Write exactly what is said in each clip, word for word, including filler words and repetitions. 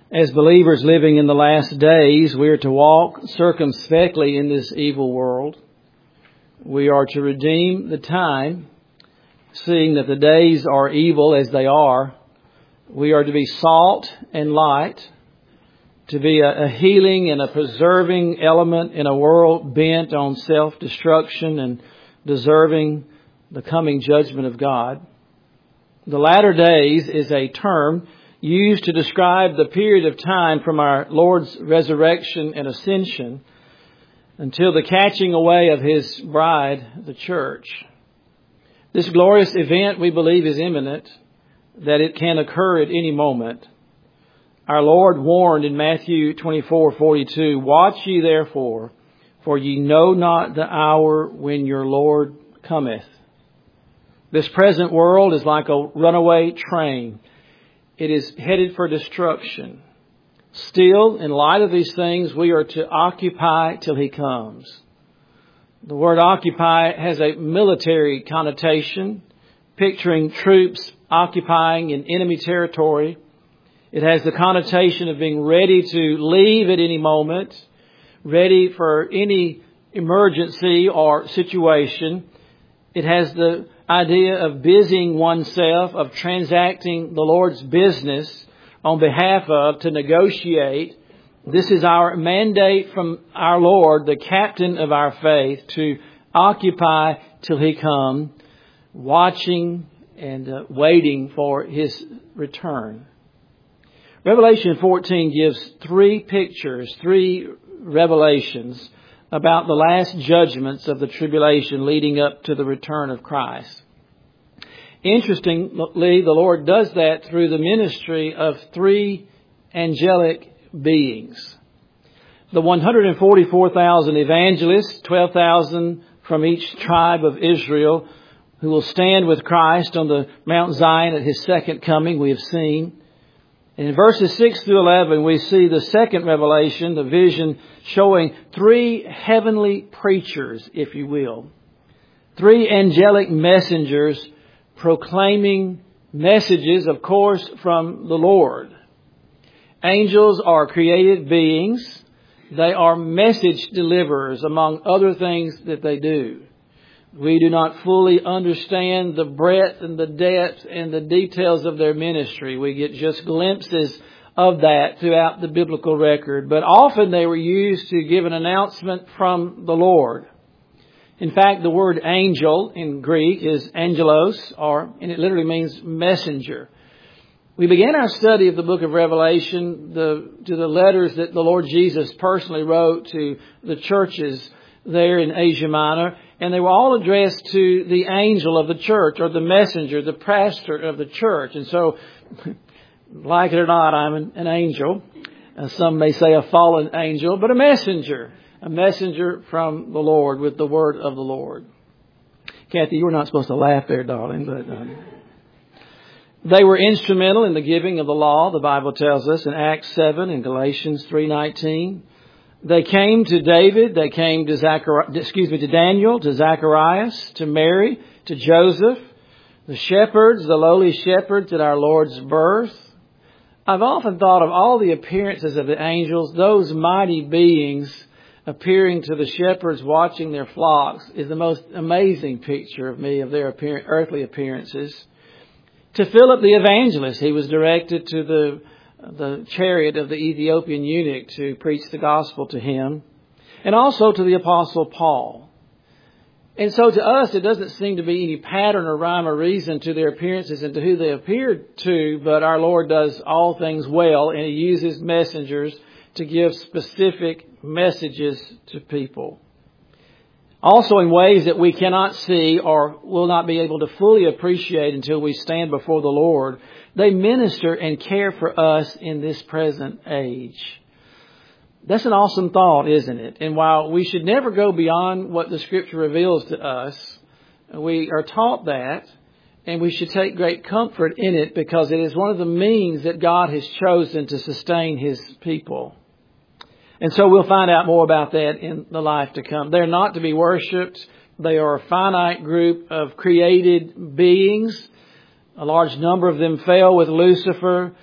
As believers living in the last days, we are to walk circumspectly in this evil world. We are to redeem the time, seeing that the days are evil as they are. We are to be salt and light, to be a, a healing and a preserving element in a world bent on self-destruction and deserving the coming judgment of God. The latter days is a term used to describe the period of time from our Lord's resurrection and ascension until the catching away of His bride, the church. This glorious event, we believe, is imminent, that it can occur at any moment. Our Lord warned in Matthew twenty-four forty-two, "Watch ye therefore, for ye know not the hour when your Lord cometh." This present world is like a runaway train. It is headed for destruction. Still, in light of these things, we are to occupy till He comes. The word occupy has a military connotation, picturing troops occupying in enemy territory. It has the connotation of being ready to leave at any moment, ready for any emergency or situation. It has the idea of busying oneself, of transacting the Lord's business on behalf of, to negotiate. This is our mandate from our Lord, the captain of our faith, to occupy till He come, watching and uh, waiting for His return. Revelation fourteen gives three pictures, three revelations about the last judgments of the tribulation leading up to the return of Christ. Interestingly, the Lord does that through the ministry of three angelic beings. The one hundred forty-four thousand evangelists, twelve thousand from each tribe of Israel, who will stand with Christ on the Mount Zion at His second coming, we have seen. And in verses six through eleven, we see the second revelation, the vision showing three heavenly preachers, if you will. Three angelic messengers proclaiming messages, of course, from the Lord. Angels are created beings. They are message deliverers, among other things that they do. We do not fully understand the breadth and the depth and the details of their ministry. We get just glimpses of that throughout the biblical record. But often they were used to give an announcement from the Lord. In fact, the word angel in Greek is angelos, or, and it literally means messenger. We began our study of the book of Revelation the, to the letters that the Lord Jesus personally wrote to the churches there in Asia Minor. And they were all addressed to the angel of the church, or the messenger, the pastor of the church. And so, like it or not, I'm an, an angel. Uh, some may say a fallen angel, but a messenger. A messenger from the Lord with the word of the Lord. Kathy, you were not supposed to laugh there, darling, but um, they were instrumental in the giving of the law, the Bible tells us in Acts seven and Galatians three nineteen. They came to David, they came to Zachari- excuse me, to Daniel, to Zacharias, to Mary, to Joseph, the shepherds, the lowly shepherds at our Lord's birth. I've often thought of all the appearances of the angels, those mighty beings appearing to the shepherds watching their flocks is the most amazing picture of me of their appear- earthly appearances. To Philip the evangelist, he was directed to the the chariot of the Ethiopian eunuch to preach the gospel to him, and also to the Apostle Paul. And so to us, it doesn't seem to be any pattern or rhyme or reason to their appearances and to who they appeared to, but our Lord does all things well, and He uses messengers to give specific messages to people. Also in ways that we cannot see or will not be able to fully appreciate until we stand before the Lord, they minister and care for us in this present age. That's an awesome thought, isn't it? And while we should never go beyond what the Scripture reveals to us, we are taught that, and we should take great comfort in it because it is one of the means that God has chosen to sustain His people. And so we'll find out more about that in the life to come. They're not to be worshipped. They are a finite group of created beings. A large number of them fell with Lucifer.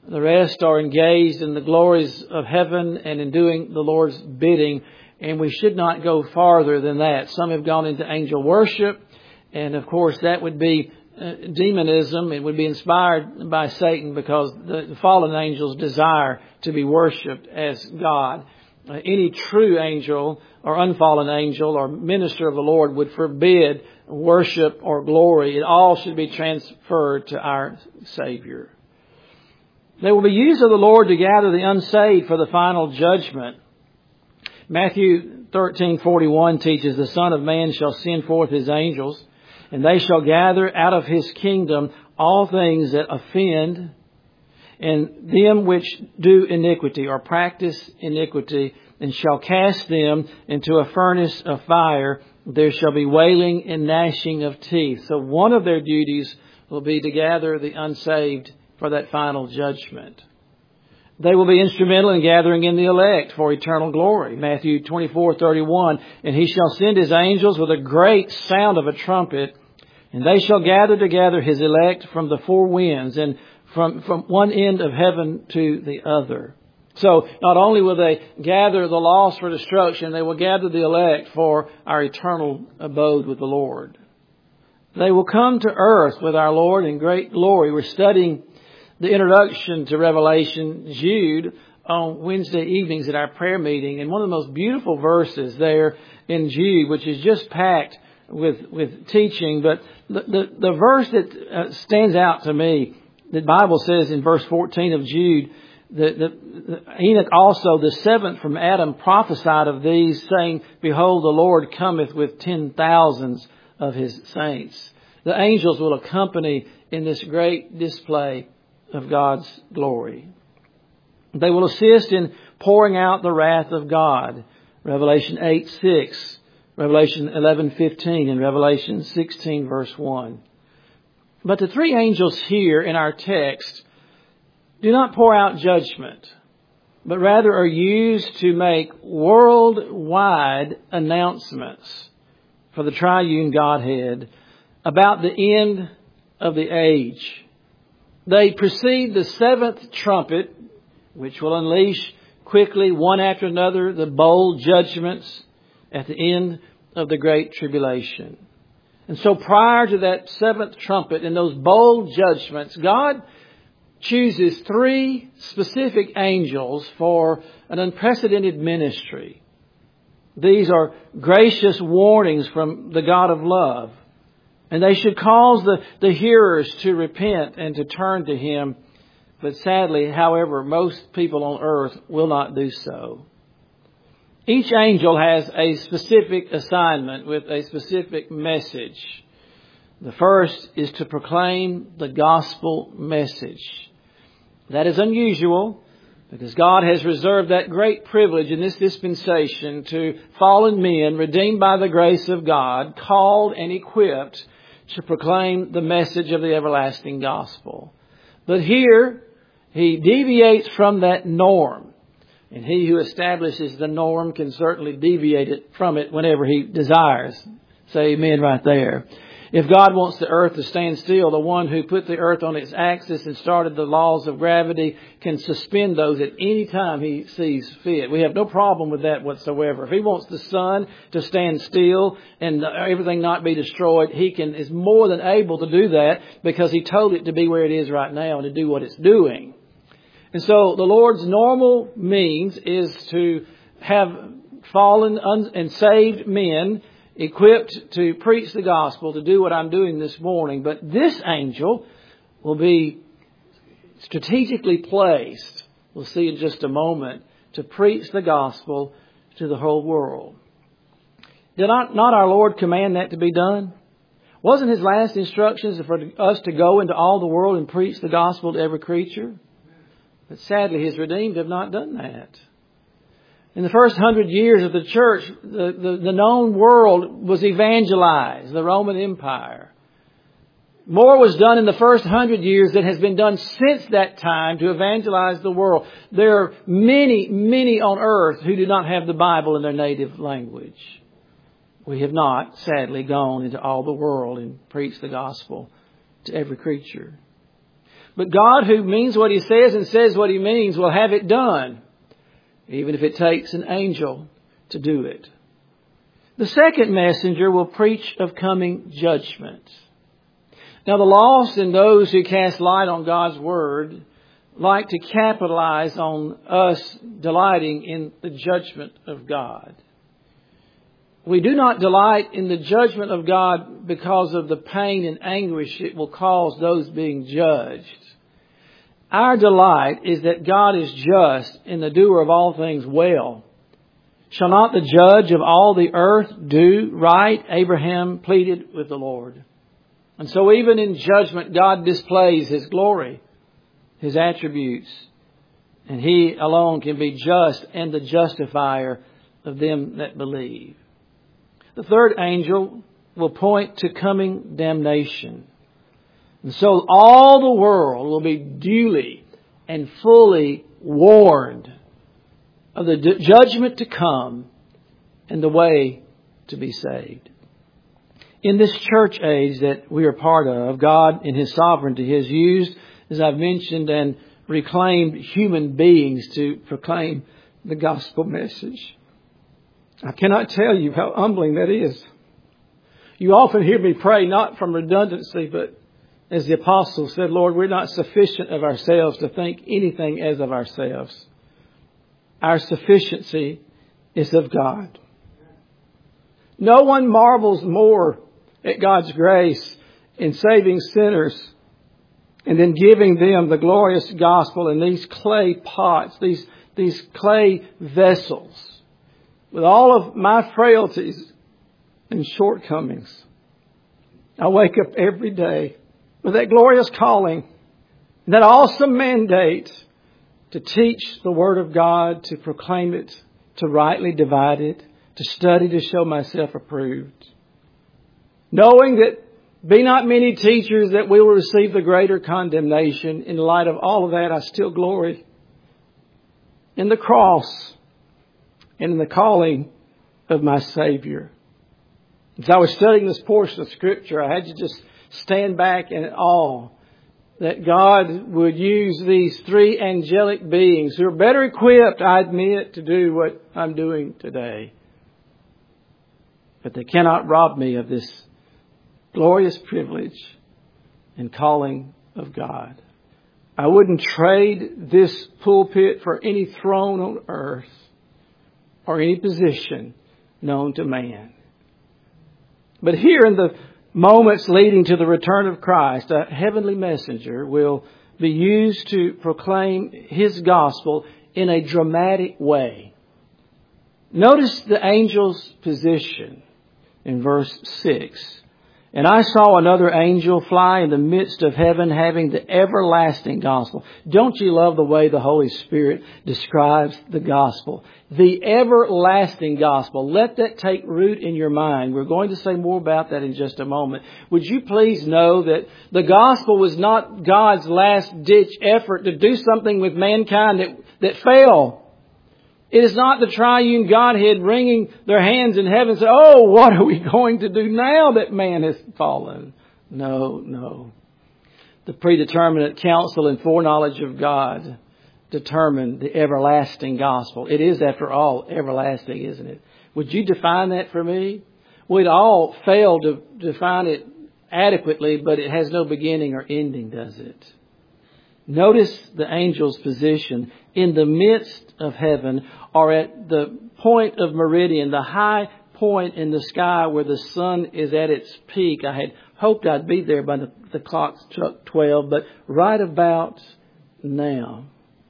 The rest are engaged in the glories of heaven and in doing the Lord's bidding. And we should not go farther than that. Some have gone into angel worship. And of course, that would be uh, demonism. It would be inspired by Satan, because the, the fallen angels desire to be worshipped as God. Uh, any true angel or unfallen angel or minister of the Lord would forbid worship or glory. It all should be transferred to our Savior. They will be used of the Lord to gather the unsaved for the final judgment. Matthew thirteen forty-one teaches, the Son of Man shall send forth His angels, and they shall gather out of His kingdom all things that offend, and them which do iniquity or practice iniquity, and shall cast them into a furnace of fire. There shall be wailing and gnashing of teeth. So one of their duties will be to gather the unsaved for that final judgment. They will be instrumental in gathering in the elect for eternal glory. Matthew twenty-four thirty-one, and He shall send His angels with a great sound of a trumpet, and they shall gather together His elect from the four winds, and from, from one end of heaven to the other. So not only will they gather the lost for destruction, they will gather the elect for our eternal abode with the Lord. They will come to earth with our Lord in great glory. We're studying the introduction to Revelation, Jude, on Wednesday evenings at our prayer meeting. And one of the most beautiful verses there in Jude, which is just packed with, with teaching. But the, the, the verse that uh, stands out to me, the Bible says in verse fourteen of Jude, that the, the, Enoch also, the seventh from Adam, prophesied of these, saying, behold, the Lord cometh with ten thousands of His saints. The angels will accompany in this great display of God's glory. They will assist in pouring out the wrath of God. Revelation eight six, Revelation eleven fifteen, and Revelation sixteen verse one. But the three angels here in our text do not pour out judgment, but rather are used to make worldwide announcements for the triune Godhead about the end of the age. They precede the seventh trumpet, which will unleash quickly, one after another, the bold judgments at the end of the Great Tribulation. And so prior to that seventh trumpet and those bold judgments, God chooses three specific angels for an unprecedented ministry. These are gracious warnings from the God of love. And they should cause the, the hearers to repent and to turn to Him. But sadly, however, most people on earth will not do so. Each angel has a specific assignment with a specific message. The first is to proclaim the gospel message. That is unusual, because God has reserved that great privilege in this dispensation to fallen men redeemed by the grace of God, called and equipped to proclaim the message of the everlasting gospel. But here, He deviates from that norm. And He who establishes the norm can certainly deviate it from it whenever He desires. Say amen right there. If God wants the earth to stand still, the one who put the earth on its axis and started the laws of gravity can suspend those at any time He sees fit. We have no problem with that whatsoever. If He wants the sun to stand still and everything not be destroyed, He can is more than able to do that, because He told it to be where it is right now and to do what it's doing. And so the Lord's normal means is to have fallen and saved men equipped to preach the gospel, to do what I'm doing this morning. But this angel will be strategically placed, we'll see in just a moment, to preach the gospel to the whole world. Did not, not our Lord command that to be done? Wasn't His last instructions for us to go into all the world and preach the gospel to every creature? But sadly, His redeemed have not done that. In the first hundred years of the church, the, the, the known world was evangelized, the Roman Empire. More was done in the first hundred years than has been done since that time to evangelize the world. There are many, many on earth who do not have the Bible in their native language. We have not, sadly, gone into all the world and preached the gospel to every creature. But God, who means what He says and says what He means, will have it done, even if it takes an angel to do it. The second messenger will preach of coming judgment. Now, the lost and those who cast light on God's Word like to capitalize on us delighting in the judgment of God. We do not delight in the judgment of God because of the pain and anguish it will cause those being judged. Our delight is that God is just and the doer of all things well. Shall not the judge of all the earth do right? Abraham pleaded with the Lord. And so even in judgment, God displays His glory, His attributes, and He alone can be just and the justifier of them that believe. The third angel will point to coming damnation. And so all the world will be duly and fully warned of the d- judgment to come and the way to be saved. In this church age that we are part of, God in His sovereignty has used, as I've mentioned, and reclaimed human beings to proclaim the gospel message. I cannot tell you how humbling that is. You often hear me pray, not from redundancy, but as the apostle said, Lord, we're not sufficient of ourselves to think anything as of ourselves. Our sufficiency is of God. No one marvels more at God's grace in saving sinners and then giving them the glorious gospel in these clay pots, these, these clay vessels, with all of my frailties and shortcomings. I wake up every day with that glorious calling, that awesome mandate to teach the Word of God, to proclaim it, to rightly divide it, to study to show myself approved. Knowing that be not many teachers that will receive the greater condemnation. In light of all of that, I still glory in the cross and in the calling of my Savior. As I was studying this portion of Scripture, I had to just stand back in awe that God would use these three angelic beings who are better equipped, I admit, to do what I'm doing today. But they cannot rob me of this glorious privilege and calling of God. I wouldn't trade this pulpit for any throne on earth or any position known to man. But here in the moments leading to the return of Christ, a heavenly messenger will be used to proclaim His gospel in a dramatic way. Notice the angel's position in verse six. And I saw another angel fly in the midst of heaven, having the everlasting gospel. Don't you love the way the Holy Spirit describes the gospel? The everlasting gospel. Let that take root in your mind. We're going to say more about that in just a moment. Would you please know that the gospel was not God's last-ditch effort to do something with mankind that, that failed. It is not the triune Godhead wringing their hands in heaven and saying, oh, what are we going to do now that man has fallen? No, no. The predeterminate counsel and foreknowledge of God determined the everlasting gospel. It is, after all, everlasting, isn't it? Would you define that for me? We'd all fail to define it adequately, but it has no beginning or ending, does it? Notice the angel's position in the midst of heaven, or at the point of meridian, the high point in the sky where the sun is at its peak. I had hoped I'd be there by the, the clock struck twelve, but right about now.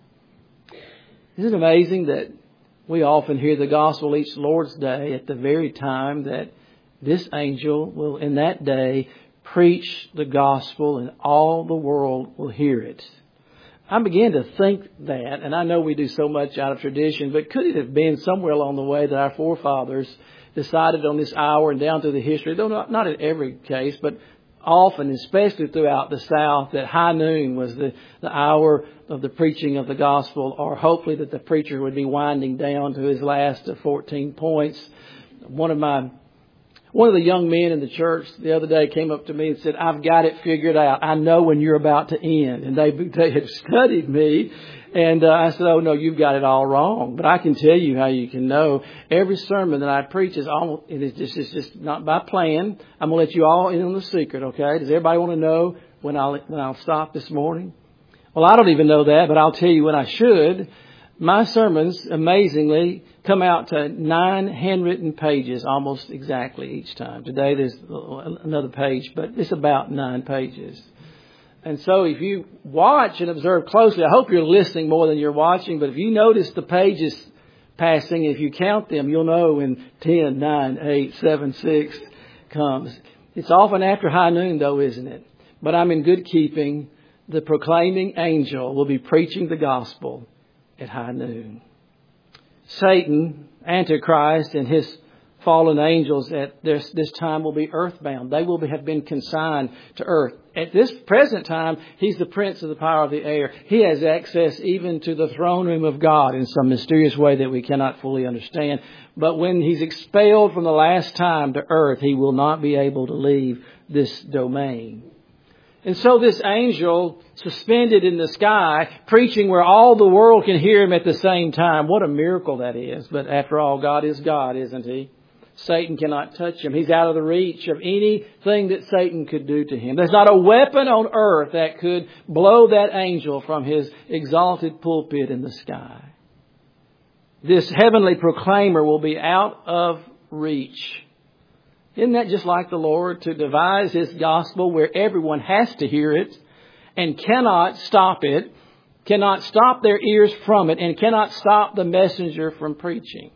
Isn't it amazing that we often hear the gospel each Lord's Day at the very time that this angel will, in that day, preach the gospel and all the world will hear it? I began to think that, and I know we do so much out of tradition, but could it have been somewhere along the way that our forefathers decided on this hour and down through the history, though not, not in every case, but often, especially throughout the South, that high noon was the, the hour of the preaching of the gospel, or hopefully that the preacher would be winding down to his last fourteen points. One of my One of the young men in the church the other day came up to me and said, I've got it figured out. I know when you're about to end. And they, they had studied me. And uh, I said, oh, no, you've got it all wrong. But I can tell you how you can know. Every sermon that I preach is almost, it is just, it's just not by plan. I'm going to let you all in on the secret, okay? Does everybody want to know when I'll, when I'll stop this morning? Well, I don't even know that, but I'll tell you when I should. My sermons, amazingly, come out to nine handwritten pages almost exactly each time. Today there's another page, but it's about nine pages. And so if you watch and observe closely, I hope you're listening more than you're watching, but if you notice the pages passing, if you count them, you'll know when ten, nine, eight, seven, six comes. It's often after high noon, though, isn't it? But I'm in good keeping. The proclaiming angel will be preaching the gospel at high noon. Satan, Antichrist, and his fallen angels at this, this time will be earthbound. They will be, have been consigned to earth. At this present time, he's the prince of the power of the air. He has access even to the throne room of God in some mysterious way that we cannot fully understand. But when he's expelled from the last time to earth, he will not be able to leave this domain. And so this angel suspended in the sky, preaching where all the world can hear him at the same time. What a miracle that is. But after all, God is God, isn't he? Satan cannot touch him. He's out of the reach of anything that Satan could do to him. There's not a weapon on earth that could blow that angel from his exalted pulpit in the sky. This heavenly proclaimer will be out of reach. Isn't that just like the Lord, to devise His gospel where everyone has to hear it and cannot stop it, cannot stop their ears from it, and cannot stop the messenger from preaching?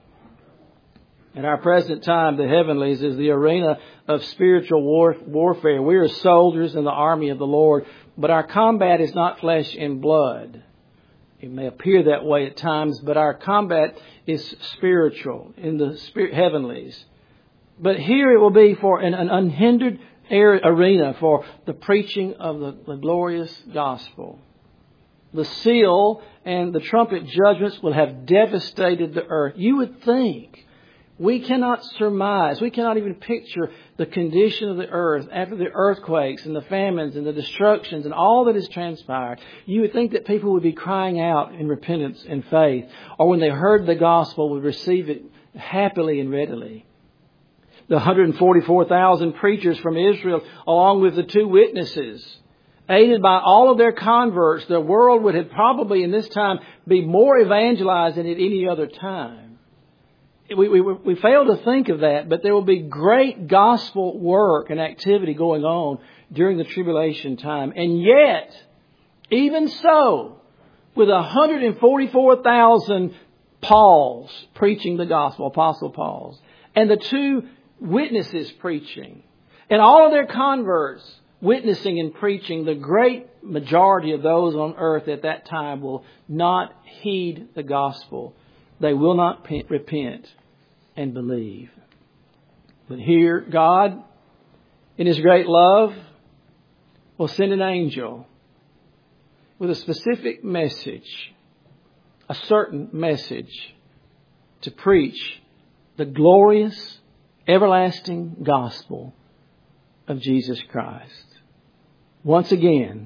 In our present time, the heavenlies is the arena of spiritual war, warfare. We are soldiers in the army of the Lord, but our combat is not flesh and blood. It may appear that way at times, but our combat is spiritual in the spirit, heavenlies. But here it will be for an, an unhindered air, arena for the preaching of the, the glorious gospel. The seal and the trumpet judgments will have devastated the earth. You would think, we cannot surmise, we cannot even picture the condition of the earth after the earthquakes and the famines and the destructions and all that has transpired. You would think that people would be crying out in repentance and faith, or when they heard the gospel would receive it happily and readily. The one hundred forty-four thousand preachers from Israel, along with the two witnesses, aided by all of their converts, the world would have probably in this time be more evangelized than at any other time. We, we, we fail to think of that, but there will be great gospel work and activity going on during the tribulation time. And yet, even so, with one hundred forty-four thousand Pauls preaching the gospel, Apostle Pauls, and the two witnesses preaching, and all of their converts witnessing and preaching, the great majority of those on earth at that time will not heed the gospel. They will not repent and believe. But here, God, in His great love, will send an angel with a specific message, a certain message, to preach the glorious, everlasting gospel of Jesus Christ. Once again,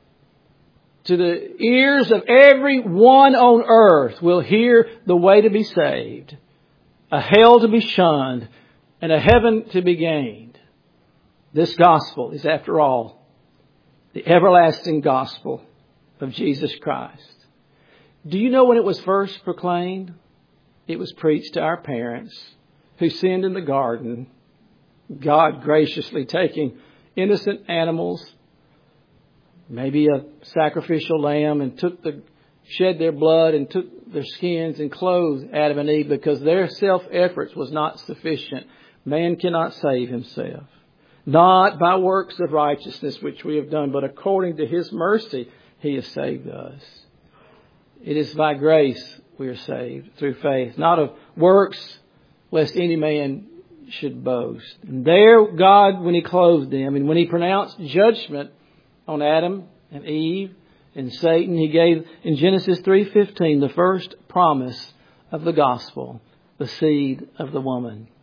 to the ears of everyone on earth will hear the way to be saved, a hell to be shunned, and a heaven to be gained. This gospel is, after all, the everlasting gospel of Jesus Christ. Do you know when it was first proclaimed? It was preached to our parents who sinned in the garden, God graciously taking innocent animals, maybe a sacrificial lamb, and took the shed their blood and took their skins and clothed Adam and Eve because their self-efforts was not sufficient. Man cannot save himself. Not by works of righteousness which we have done, but according to His mercy He has saved us. It is by grace we are saved through faith, not of works, lest any man should boast. And there God, when He clothed them and when He pronounced judgment on Adam and Eve and Satan, He gave in Genesis three fifteen the first promise of the gospel, the seed of the woman.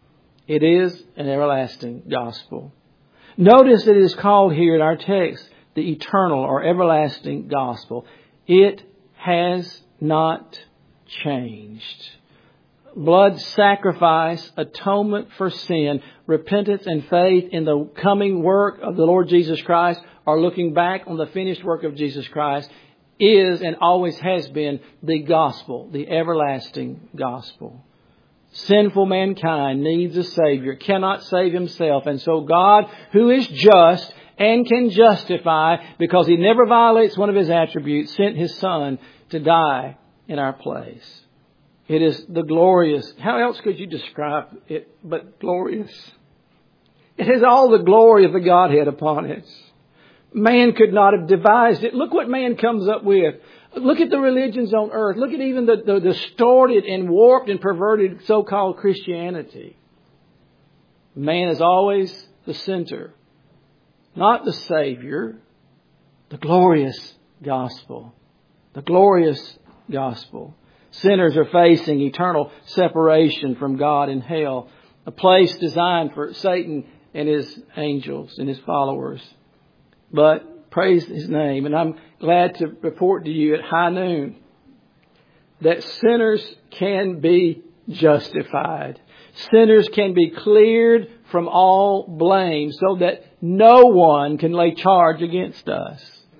It is an everlasting gospel. Notice that it is called here in our text the eternal or everlasting gospel. It has not changed. Blood sacrifice, atonement for sin, repentance and faith in the coming work of the Lord Jesus Christ, or looking back on the finished work of Jesus Christ, is and always has been the gospel, the everlasting gospel. Sinful mankind needs a Savior, cannot save himself. And so God, who is just and can justify, because He never violates one of His attributes, sent His Son to die in our place. It is the glorious. How else could you describe it but glorious? It has all the glory of the Godhead upon it. Man could not have devised it. Look what man comes up with. Look at the religions on earth. Look at even the, the distorted and warped and perverted so-called Christianity. Man is always the center, not the Savior. The glorious gospel. The glorious gospel. Sinners are facing eternal separation from God in hell, a place designed for Satan and his angels and his followers. But praise His name, and I'm glad to report to you at high noon that sinners can be justified. Sinners can be cleared from all blame so that no one can lay charge against us.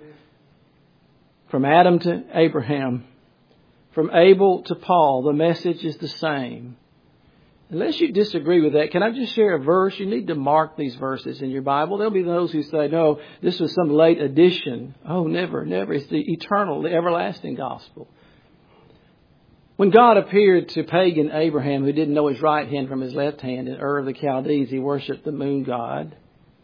From Adam to Abraham, from Abel to Paul, the message is the same. Unless you disagree with that, can I just share a verse? You need to mark these verses in your Bible. There'll be those who say, no, this was some late addition. Oh, never, never. It's the eternal, the everlasting gospel. When God appeared to pagan Abraham, who didn't know his right hand from his left hand, in Ur of the Chaldees, he worshipped the moon god.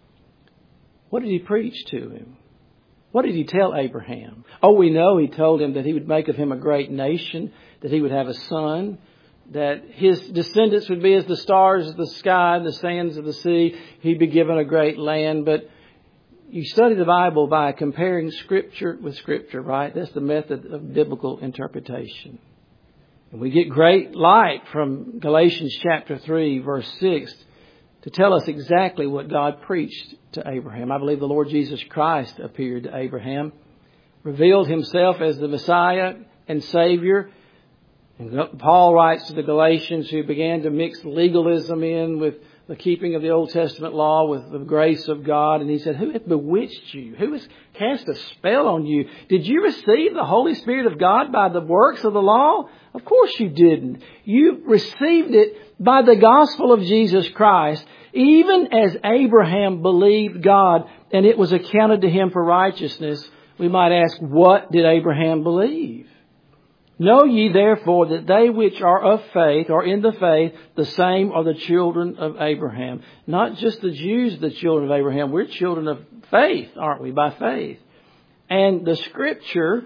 What did He preach to him? What did He tell Abraham? Oh, we know He told him that He would make of him a great nation, that he would have a son, that his descendants would be as the stars of the sky and the sands of the sea. He'd be given a great land. But you study the Bible by comparing Scripture with Scripture, right? That's the method of biblical interpretation. And we get great light from Galatians chapter three, verse six, to tell us exactly what God preached to Abraham. I believe the Lord Jesus Christ appeared to Abraham, revealed Himself as the Messiah and Savior. And Paul writes to the Galatians, who began to mix legalism in with the keeping of the Old Testament law with the grace of God. And he said, who hath bewitched you? Who has cast a spell on you? Did you receive the Holy Spirit of God by the works of the law? Of course you didn't. You received it by the gospel of Jesus Christ, even as Abraham believed God and it was accounted to him for righteousness. We might ask, what did Abraham believe? Know ye therefore that they which are of faith, or in the faith, the same are the children of Abraham. Not just the Jews, the children of Abraham. We're children of faith, aren't we? By faith. And the Scripture,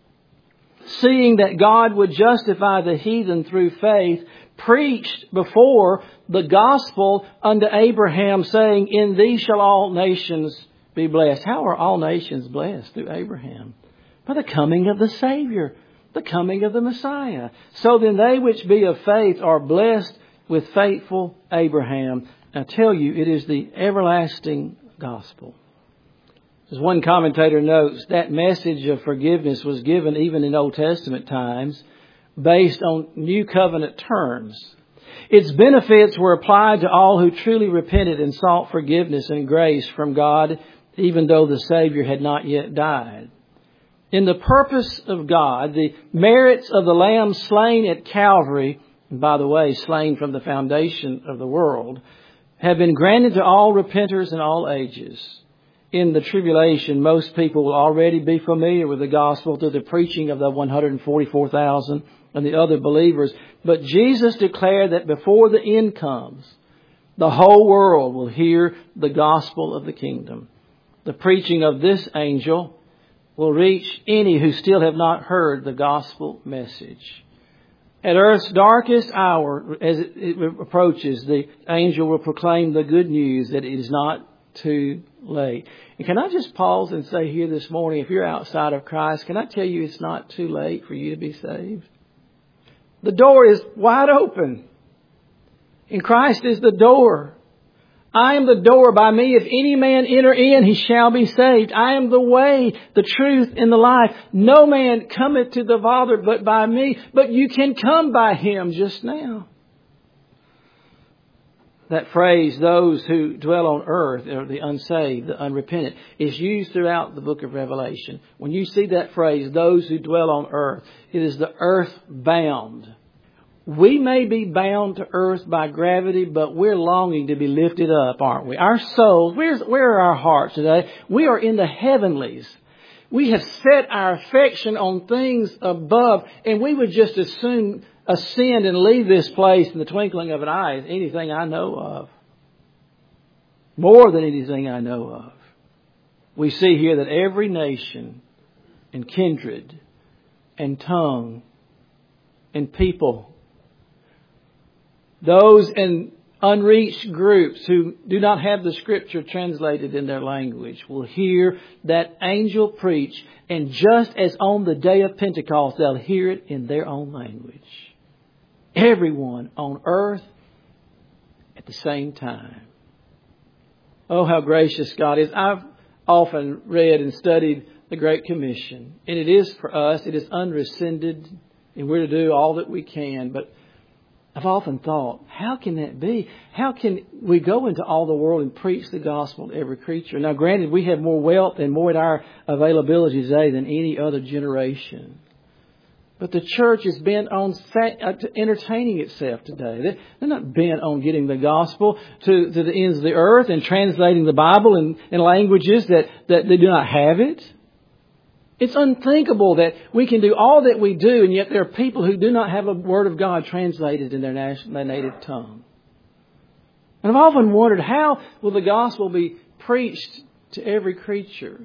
seeing that God would justify the heathen through faith, preached before the gospel unto Abraham, saying, in thee shall all nations be blessed. How are all nations blessed? Through Abraham. By the coming of the Savior. The coming of the Messiah. So then they which be of faith are blessed with faithful Abraham. I tell you, it is the everlasting gospel. As one commentator notes, that message of forgiveness was given even in Old Testament times based on New Covenant terms. Its benefits were applied to all who truly repented and sought forgiveness and grace from God, even though the Savior had not yet died. In the purpose of God, the merits of the Lamb slain at Calvary, and by the way, slain from the foundation of the world, have been granted to all repenters in all ages. In the tribulation, most people will already be familiar with the gospel through the preaching of the one hundred forty-four thousand and the other believers. But Jesus declared that before the end comes, the whole world will hear the gospel of the kingdom. The preaching of this angel will reach any who still have not heard the gospel message. At earth's darkest hour, as it approaches, the angel will proclaim the good news that it is not too late. And can I just pause and say here this morning, if you're outside of Christ, can I tell you it's not too late for you to be saved? The door is wide open. And Christ is the door. I am the door. By me, if any man enter in, he shall be saved. I am the way, the truth, and the life. No man cometh to the Father but by me. But you can come by Him just now. That phrase, those who dwell on earth, or the unsaved, the unrepentant, is used throughout the book of Revelation. When you see that phrase, those who dwell on earth, it is the earth bound. We may be bound to earth by gravity, but we're longing to be lifted up, aren't we? Our souls, where's, where are our hearts today? We are in the heavenlies. We have set our affection on things above, and we would just as soon ascend and leave this place in the twinkling of an eye as anything I know of. More than anything I know of. We see here that every nation and kindred and tongue and people, those in unreached groups who do not have the Scripture translated in their language, will hear that angel preach, and just as on the day of Pentecost, they'll hear it in their own language. Everyone on earth at the same time. Oh, how gracious God is. I've often read and studied the Great Commission, and it is for us, it is unrescinded, and we're to do all that we can, but I've often thought, how can that be? How can we go into all the world and preach the gospel to every creature? Now, granted, we have more wealth and more at our availability today than any other generation. But the church is bent on entertaining itself today. They're not bent on getting the gospel to, to the ends of the earth and translating the Bible in, in languages that, that they do not have it. It's unthinkable that we can do all that we do, and yet there are people who do not have a Word of God translated in their, national, their native tongue. And I've often wondered, how will the gospel be preached to every creature?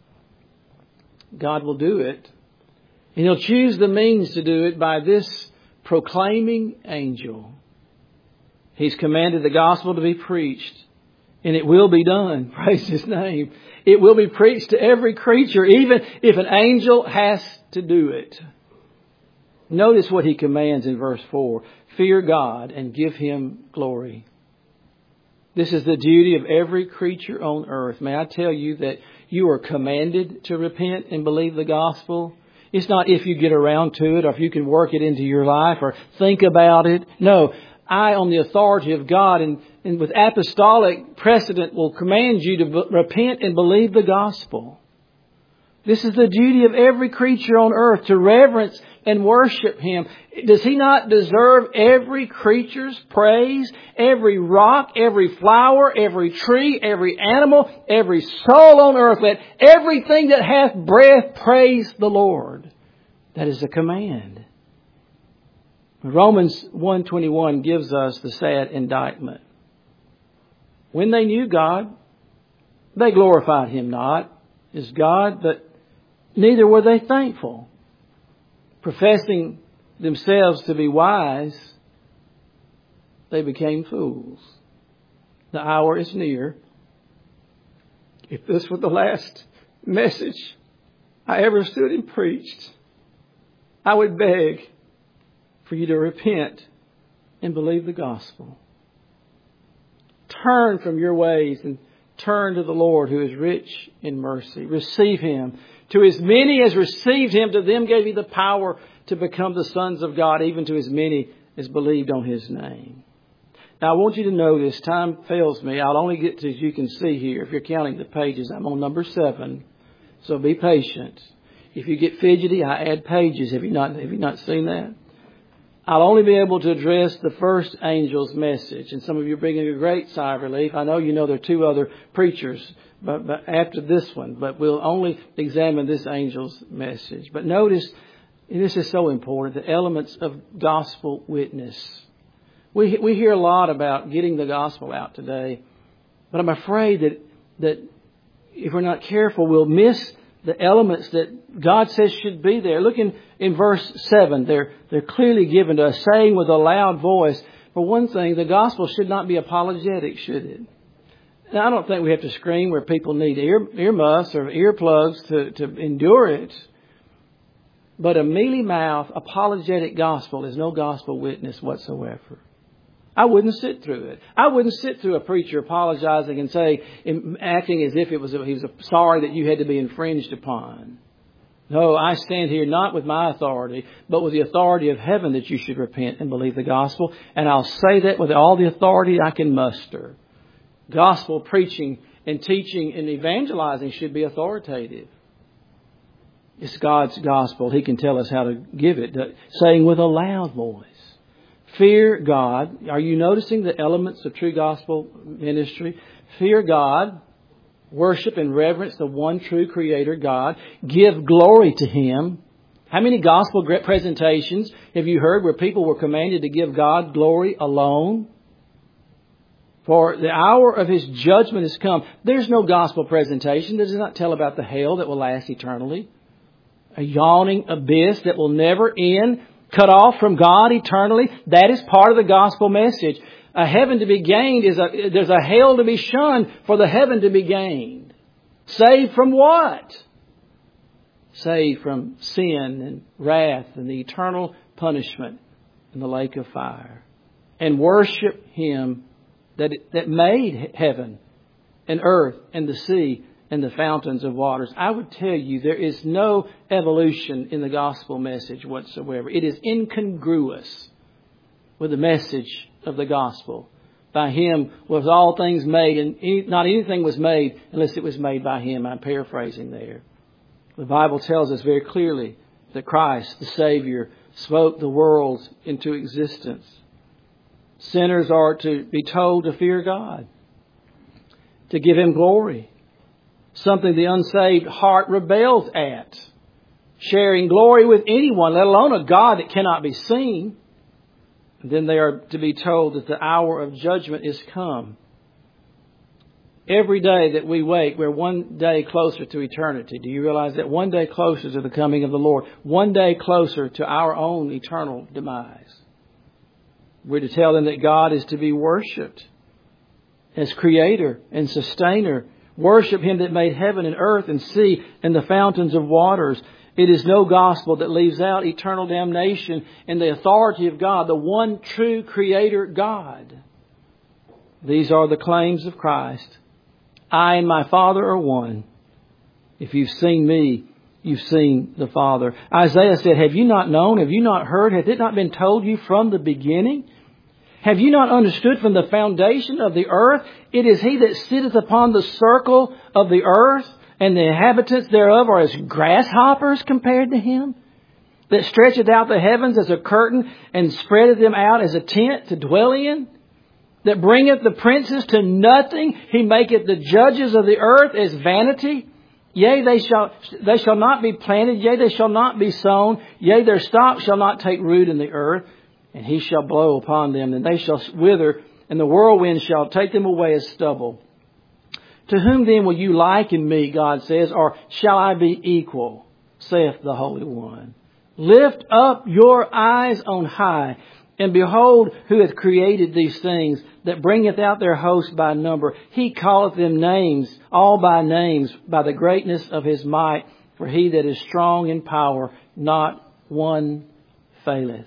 God will do it. And He'll choose the means to do it by this proclaiming angel. He's commanded the gospel to be preached. And it will be done. Praise His name. It will be preached to every creature, even if an angel has to do it. Notice what He commands in verse four. Fear God and give Him glory. This is the duty of every creature on earth. May I tell you that you are commanded to repent and believe the gospel? It's not if you get around to it or if you can work it into your life or think about it. No, I, on the authority of God and, and with apostolic precedent, will command you to b- repent and believe the gospel. This is the duty of every creature on earth, to reverence and worship Him. Does He not deserve every creature's praise? Every rock, every flower, every tree, every animal, every soul on earth. Let everything that hath breath praise the Lord. That is a command. Romans one twenty-one gives us the sad indictment. When they knew God, they glorified Him not as God, but neither were they thankful. Professing themselves to be wise, they became fools. The hour is near. If this were the last message I ever stood and preached, I would beg for you to repent and believe the gospel. Turn from your ways and turn to the Lord, who is rich in mercy. Receive Him. To as many as received Him, to them gave He the power to become the sons of God, even to as many as believed on His name. Now, I want you to notice, time fails me. I'll only get to, as you can see here, if you're counting the pages, I'm on number seven. So be patient. If you get fidgety, I add pages. Have you not, have you not seen that? I'll only be able to address the first angel's message. And some of you are bringing a great sigh of relief. I know you know there are two other preachers but, but after this one. But we'll only examine this angel's message. But notice, and this is so important, the elements of gospel witness. We we hear a lot about getting the gospel out today. But I'm afraid that that if we're not careful, we'll miss the elements that God says should be there. Look in, in verse seven. They're, they're clearly given to us, saying with a loud voice. For one thing, the gospel should not be apologetic, should it? Now, I don't think we have to scream where people need ear, earmuffs or earplugs to, to endure it. But a mealy-mouthed, apologetic gospel is no gospel witness whatsoever. I wouldn't sit through it. I wouldn't sit through a preacher apologizing and say, acting as if it was he was sorry that you had to be infringed upon. No, I stand here not with my authority, but with the authority of heaven that you should repent and believe the gospel. And I'll say that with all the authority I can muster. Gospel preaching and teaching and evangelizing should be authoritative. It's God's gospel. He can tell us how to give it, saying with a loud voice, fear God. Are you noticing the elements of true gospel ministry? Fear God. Worship and reverence the one true Creator God. Give glory to Him. How many gospel presentations have you heard where people were commanded to give God glory alone? For the hour of His judgment has come. There's no gospel presentation that does not tell about the hell that will last eternally. A yawning abyss that will never end. Cut off from God eternally. That is part of the gospel message. A heaven to be gained is a, there's a hell to be shunned for the heaven to be gained. Saved from what? Saved from sin and wrath and the eternal punishment in the lake of fire. And worship Him that, that made heaven and earth and the sea and the fountains of waters. I would tell you there is no evolution in the gospel message whatsoever. It is incongruous with the message of the gospel. By Him was all things made, and any, not anything was made unless it was made by Him. I'm paraphrasing there. The Bible tells us very clearly that Christ, the Savior, spoke the world into existence. Sinners are to be told to fear God, to give Him glory, something the unsaved heart rebels at. Sharing glory with anyone, let alone a God that cannot be seen. Then they are to be told that the hour of judgment is come. Every day that we wait, we're one day closer to eternity. Do you realize that? One day closer to the coming of the Lord. One day closer to our own eternal demise. We're to tell them that God is to be worshipped as Creator and Sustainer. Worship Him that made heaven and earth and sea and the fountains of waters. It is no gospel that leaves out eternal damnation and the authority of God, the one true Creator God. These are the claims of Christ. I and my Father are one. If you've seen me, you've seen the Father. Isaiah said, have you not known? Have you not heard? Has it not been told you from the beginning? Have you not understood from the foundation of the earth? It is He that sitteth upon the circle of the earth, and the inhabitants thereof are as grasshoppers compared to Him, that stretcheth out the heavens as a curtain, and spreadeth them out as a tent to dwell in, that bringeth the princes to nothing. He maketh the judges of the earth as vanity. Yea, they shall they shall not be planted. Yea, they shall not be sown. Yea, their stock shall not take root in the earth. And He shall blow upon them, and they shall wither, and the whirlwind shall take them away as stubble. To whom then will you liken me, God says, or shall I be equal, saith the Holy One? Lift up your eyes on high, and behold who hath created these things, that bringeth out their host by number. He calleth them names, all by names, by the greatness of His might. For He that is strong in power, not one faileth.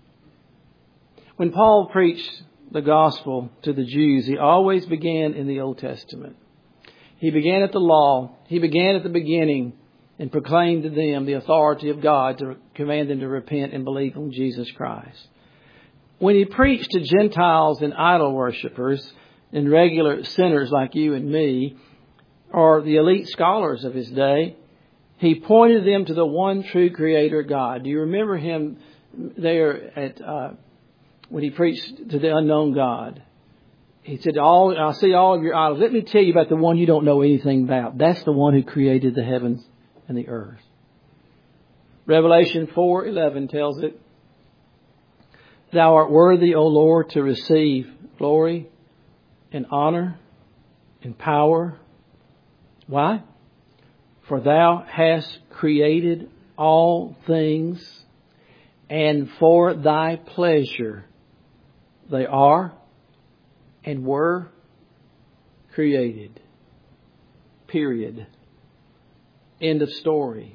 When Paul preached the gospel to the Jews, he always began in the Old Testament. He began at the law. He began at the beginning and proclaimed to them the authority of God to command them to repent and believe on Jesus Christ. When he preached to Gentiles and idol worshippers and regular sinners like you and me, or the elite scholars of his day, he pointed them to the one true Creator God. Do you remember him there at uh, when he preached to the unknown God? He said, "All I see all of your idols. Let me tell you about the one you don't know anything about. That's the one who created the heavens and the earth." Revelation four eleven tells it, "Thou art worthy, O Lord, to receive glory and honor and power." Why? "For Thou hast created all things, and for Thy pleasure they are and were created." Period. End of story.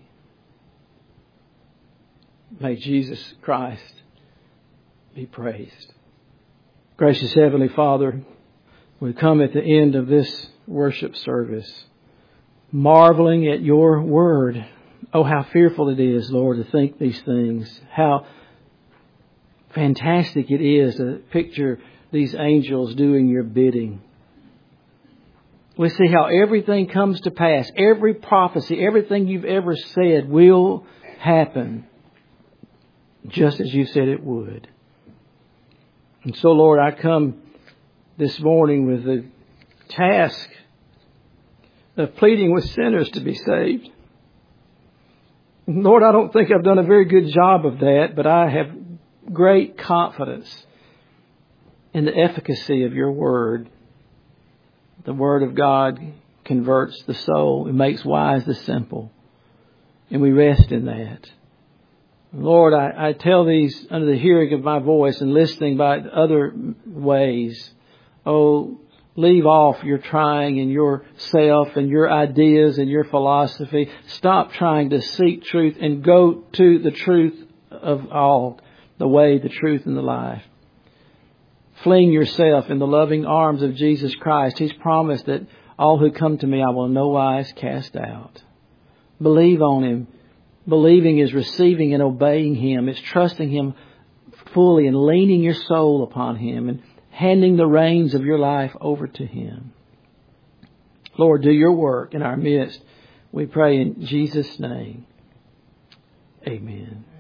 May Jesus Christ be praised. Gracious Heavenly Father, we come at the end of this worship service, marveling at your word. Oh, how fearful it is, Lord, to think these things. How fantastic it is to picture these angels doing your bidding. We see how everything comes to pass. Every prophecy, everything you've ever said will happen just as you said it would. And so, Lord, I come this morning with the task of pleading with sinners to be saved. Lord, I don't think I've done a very good job of that, but I have great confidence in the efficacy of your word. The word of God converts the soul. It makes wise the simple. And we rest in that. Lord, I, I tell these under the hearing of my voice and listening by other ways. Oh, leave off your trying and yourself and your ideas and your philosophy. Stop trying to seek truth and go to the truth of all, the way, the truth, and the life. Fling yourself in the loving arms of Jesus Christ. He's promised that all who come to me I will in no wise cast out. Believe on Him. Believing is receiving and obeying Him. It's trusting Him fully and leaning your soul upon Him and handing the reins of your life over to Him. Lord, do your work in our midst. We pray in Jesus' name. Amen.